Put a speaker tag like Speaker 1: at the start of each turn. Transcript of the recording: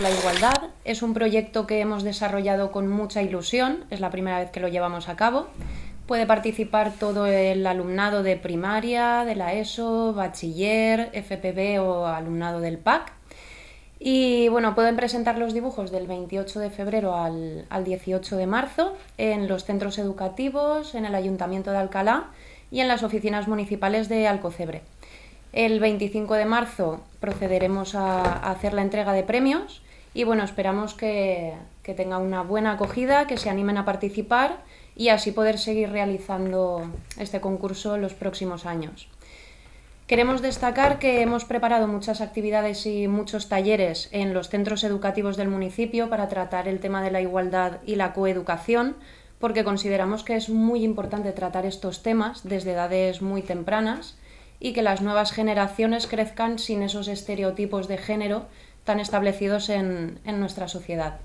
Speaker 1: La igualdad es un proyecto que hemos desarrollado con mucha ilusión, es la primera vez que lo llevamos a cabo. Puede participar todo el alumnado de primaria, de la ESO, bachiller, FPB o alumnado del PAC. Y bueno, pueden presentar los dibujos del 28 de febrero al 18 de marzo en los centros educativos, en el Ayuntamiento de Alcalá y en las oficinas municipales de Alcocebre. El 25 de marzo procederemos a hacer la entrega de premios y bueno, esperamos que tenga una buena acogida, que se animen a participar y así poder seguir realizando este concurso en los próximos años. Queremos destacar que hemos preparado muchas actividades y muchos talleres en los centros educativos del municipio para tratar el tema de la igualdad y la coeducación, porque consideramos que es muy importante tratar estos temas desde edades muy tempranas y que las nuevas generaciones crezcan sin esos estereotipos de género tan establecidos en nuestra sociedad.